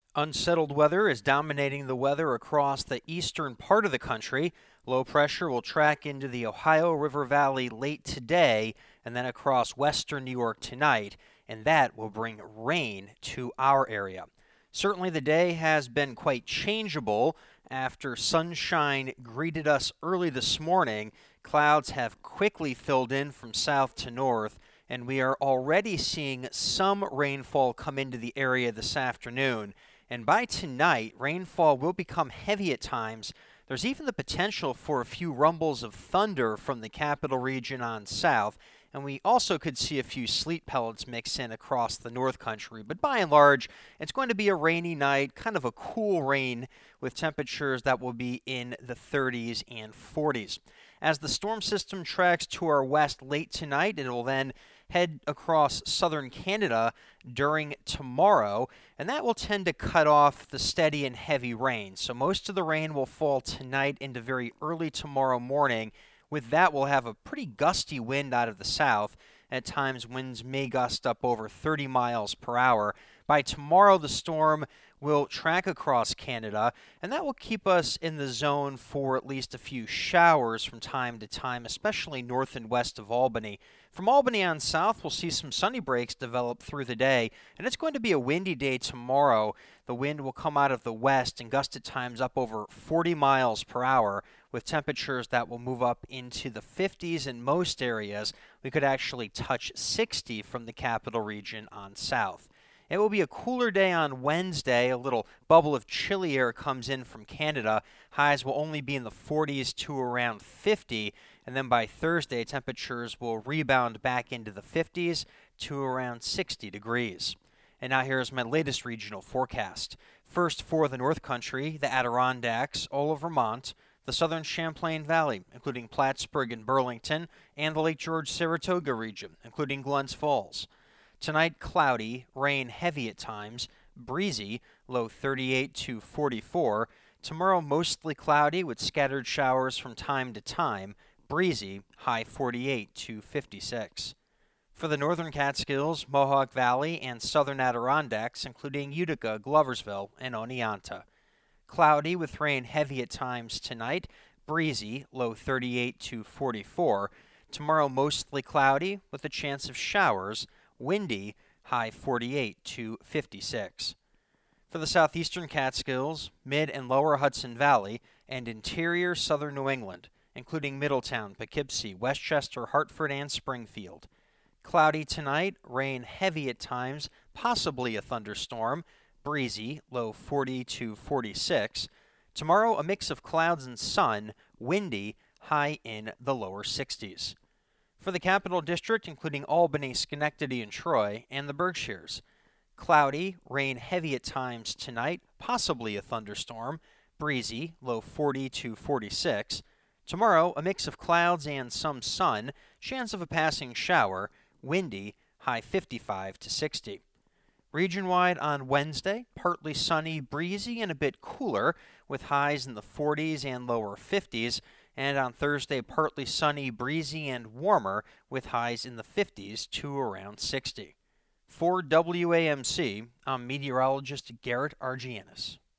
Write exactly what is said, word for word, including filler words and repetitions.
Unsettled weather is dominating the weather across the eastern part of the country. Low pressure will track into the Ohio River Valley late today and then across western New York tonight, and that will bring rain to our area. Certainly, the day has been quite changeable. After sunshine greeted us early this morning, clouds have quickly filled in from south to north, and we are already seeing some rainfall come into the area this afternoon. And by tonight, rainfall will become heavy at times. There's even the potential for a few rumbles of thunder from the capital region on south, and we also could see a few sleet pellets mix in across the north country. But by and large, it's going to be a rainy night, kind of a cool rain with temperatures that will be in the thirties and forties. As the storm system tracks to our west late tonight, it will then head across southern Canada during tomorrow, and that will tend to cut off the steady and heavy rain. So most of the rain will fall tonight into very early tomorrow morning. With that, we'll have a pretty gusty wind out of the south. At times, winds may gust up over thirty miles per hour. By tomorrow, the storm will track across Canada, and that will keep us in the zone for at least a few showers from time to time, especially north and west of Albany. From Albany on south, we'll see some sunny breaks develop through the day, and it's going to be a windy day tomorrow. The wind will come out of the west and gust at times up over forty miles per hour, with temperatures that will move up into the fifties in most areas. We could actually touch sixty from the capital region on south. It will be a cooler day on Wednesday. A little bubble of chilly air comes in from Canada. Highs will only be in the forties to around fifty. And then by Thursday, temperatures will rebound back into the fifties to around sixty degrees. And now here's my latest regional forecast. First for the North Country, the Adirondacks, all of Vermont, the southern Champlain Valley, including Plattsburgh and Burlington, and the Lake George-Saratoga region, including Glens Falls. Tonight, cloudy, rain heavy at times, breezy, low thirty-eight to forty-four. Tomorrow, mostly cloudy with scattered showers from time to time, breezy, high forty-eight to fifty-six. For the northern Catskills, Mohawk Valley, and southern Adirondacks, including Utica, Gloversville, and Oneonta. Cloudy with rain heavy at times tonight, breezy, low thirty-eight to forty-four. Tomorrow, mostly cloudy with a chance of showers, windy, high forty-eight to fifty-six. For the southeastern Catskills, mid and lower Hudson Valley, and interior southern New England, including Middletown, Poughkeepsie, Westchester, Hartford, and Springfield. Cloudy tonight, rain heavy at times, possibly a thunderstorm, breezy, low forty to forty-six. Tomorrow, a mix of clouds and sun, windy, high in the lower sixties. For the Capital District, including Albany, Schenectady, and Troy, and the Berkshires. Cloudy, rain heavy at times tonight, possibly a thunderstorm, breezy, low forty to forty-six. Tomorrow, a mix of clouds and some sun, chance of a passing shower, windy, high fifty-five to sixty. Region-wide on Wednesday, partly sunny, breezy, and a bit cooler, with highs in the forties and lower fifties. And on Thursday, partly sunny, breezy, and warmer, with highs in the fifties to around sixty. For W A M C, I'm meteorologist Garrett Argianis.